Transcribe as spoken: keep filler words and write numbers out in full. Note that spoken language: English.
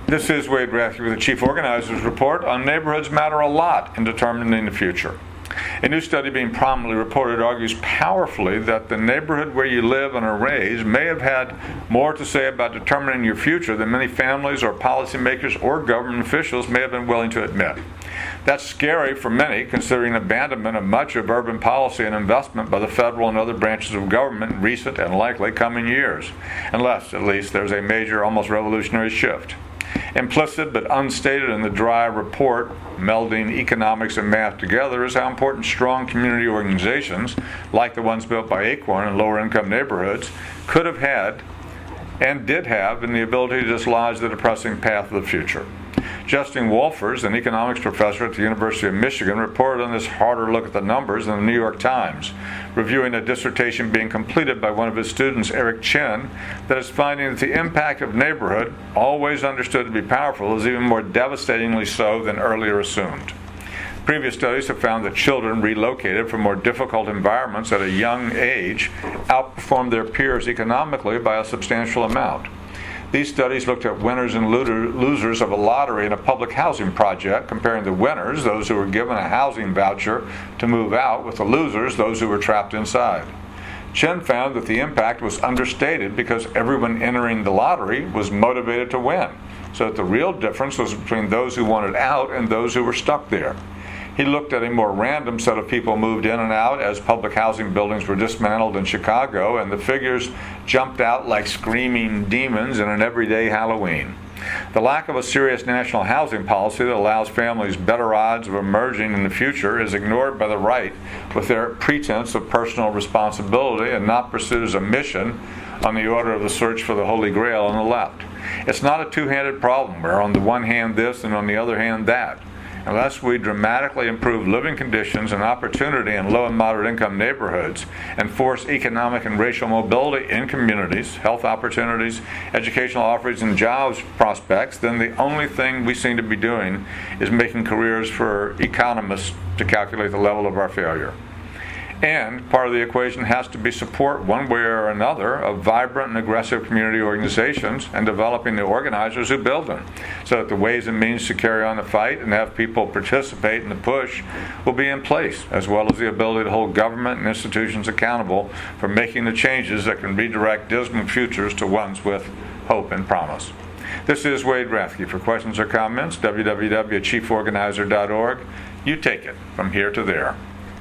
This is Wade Rathke with the Chief Organizer's Report on Neighborhoods Matter a Lot in Determining the Future. A new study being prominently reported argues powerfully that the neighborhood where you live and are raised may have had more to say about determining your future than many families or policymakers or government officials may have been willing to admit. That's scary for many, considering abandonment of much of urban policy and investment by the federal and other branches of government in recent and likely coming years, unless, at least, there's a major, almost revolutionary shift. Implicit but unstated in the dry report, melding economics and math together, is how important strong community organizations, like the ones built by Acorn in lower-income neighborhoods, could have had and did have in the ability to dislodge the depressing path of the future. Justin Wolfers, an economics professor at the University of Michigan, reported on this harder look at the numbers in the New York Times, reviewing a dissertation being completed by one of his students, Eric Chin, that is finding that the impact of neighborhood, always understood to be powerful, is even more devastatingly so than earlier assumed. Previous studies have found that children relocated from more difficult environments at a young age outperformed their peers economically by a substantial amount. These studies looked at winners and losers of a lottery in a public housing project, comparing the winners, those who were given a housing voucher to move out, with the losers, those who were trapped inside. Chen found that the impact was understated because everyone entering the lottery was motivated to win, so that the real difference was between those who wanted out and those who were stuck there. He looked at a more random set of people moved in and out as public housing buildings were dismantled in Chicago, and the figures jumped out like screaming demons in an everyday Halloween. The lack of a serious national housing policy that allows families better odds of emerging in the future is ignored by the right with their pretense of personal responsibility and not pursued as a mission on the order of the search for the Holy Grail on the left. It's not a two-handed problem where on the one hand this and on the other hand that. Unless we dramatically improve living conditions and opportunity in low and moderate income neighborhoods and force economic and racial mobility in communities, health opportunities, educational offerings, and jobs prospects, then the only thing we seem to be doing is making careers for economists to calculate the level of our failure. And part of the equation has to be support, one way or another, of vibrant and aggressive community organizations and developing the organizers who build them, so that the ways and means to carry on the fight and have people participate in the push will be in place, as well as the ability to hold government and institutions accountable for making the changes that can redirect dismal futures to ones with hope and promise. This is Wade Rathke. For questions or comments, w w w dot chief organizer dot org. You take it from here to there.